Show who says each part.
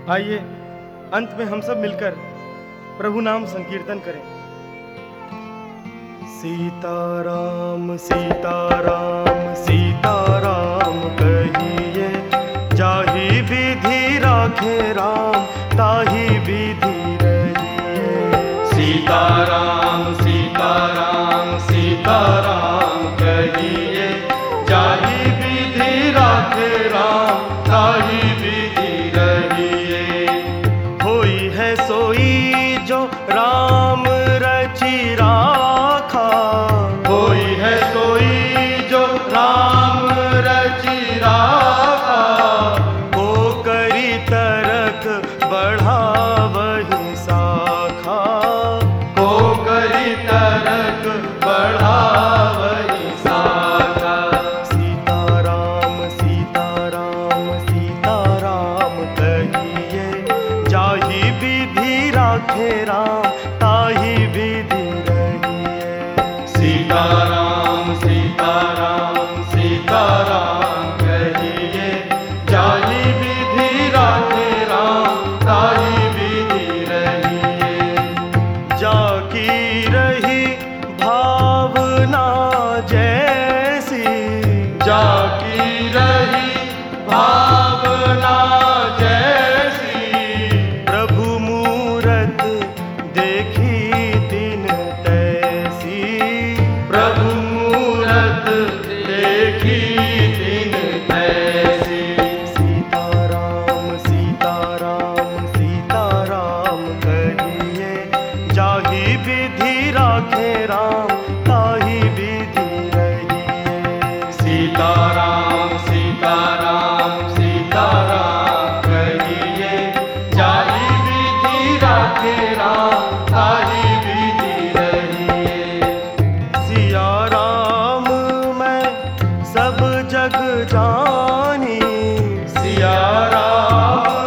Speaker 1: आइए अंत में हम सब मिलकर प्रभु नाम संकीर्तन करें। सीताराम सीताराम सीताराम कहिए, जाहि विधि राखे राम ताहि विधि रहिए।
Speaker 2: सीताराम सीताराम सीताराम कहिए, जाहि विधि राखे राम ताहि विधि रहिए।
Speaker 1: होई है सोई जो राम रचि राखा,
Speaker 2: होई है सोई जो राम रचि राखा।
Speaker 1: हो करी तरक बढ़ावहि शाखा,
Speaker 2: हो करी तरक बढ़ावहि शाखा।
Speaker 1: सीताराम सीताराम सीताराम कहिए, जाहि विधि राखे राम ताहि विधि रहिए।
Speaker 2: सीताराम सीताराम सीताराम कहिए, जाहि विधि राखे राम ताहि विधि रहिए।
Speaker 1: जाकी रही भावना जैसी,
Speaker 2: जाकी रही भावना जैसी।
Speaker 1: प्रभु मूरत देखी तिन तैसी।
Speaker 2: प्रभु मूरत देखी तिन तैसी।
Speaker 1: सीताराम सीताराम सीताराम कहिए, जाहि विधि राखे राम ताहि विधि रहिए।
Speaker 2: सीताराम सीताराम सीताराम कहिए, जाहि विधि राखे राम ताहि विधि रहिए।
Speaker 1: सिया राम मैं सब जग जानी,
Speaker 2: सिया राम